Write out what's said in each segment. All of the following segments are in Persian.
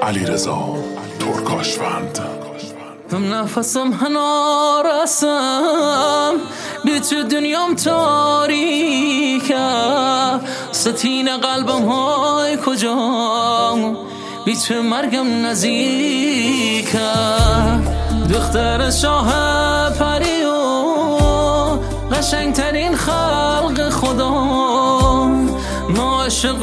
علیرضا ترکاشفند. هم نفسم هنو رسم بی تو دنیام تاریکه، ستین قلبم های کجا بی تو مرگم نزدیکه. دختر شاه پری و قشنگترین خلق خدا، ما عاشق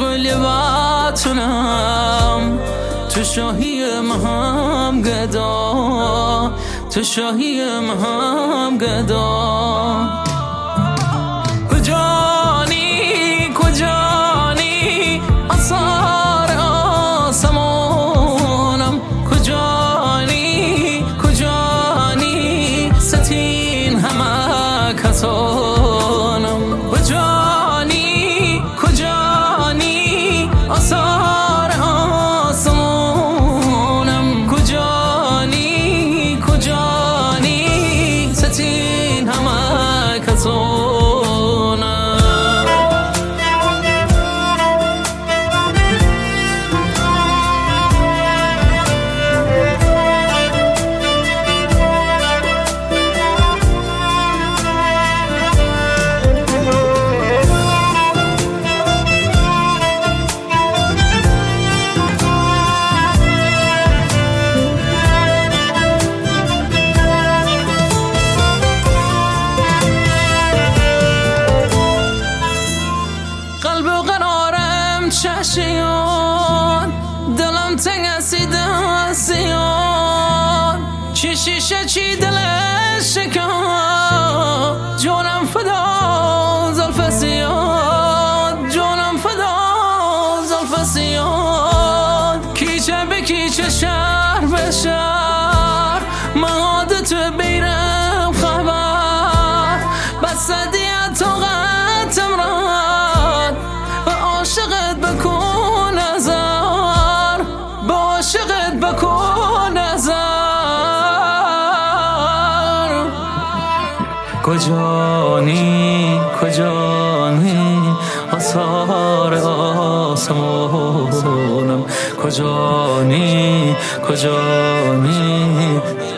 لباتونم تو شاهی هم گدا، تو شاهی هم گدا. کجانی کجانی آثار آسمانم، کجانی کجانی ستین همه کسانم، کجانی کجانی آثار آسمانم، کجانی کجانی ستین همه کسانم. چشیان دلم تنگ اسی دستیان، چی شیشه چی دلش شکان، جونم فدا زلف سیاد، جونم فدا زلف سیاد. کیچه به کیچه شهر به شهر مهاد تو بیرم خبر، بس دیت و قطم رد و عاشقت بکن نظر، با عاشقت بکن نظر. کجانی کجانی آثار آسمانم، کجانی کجانی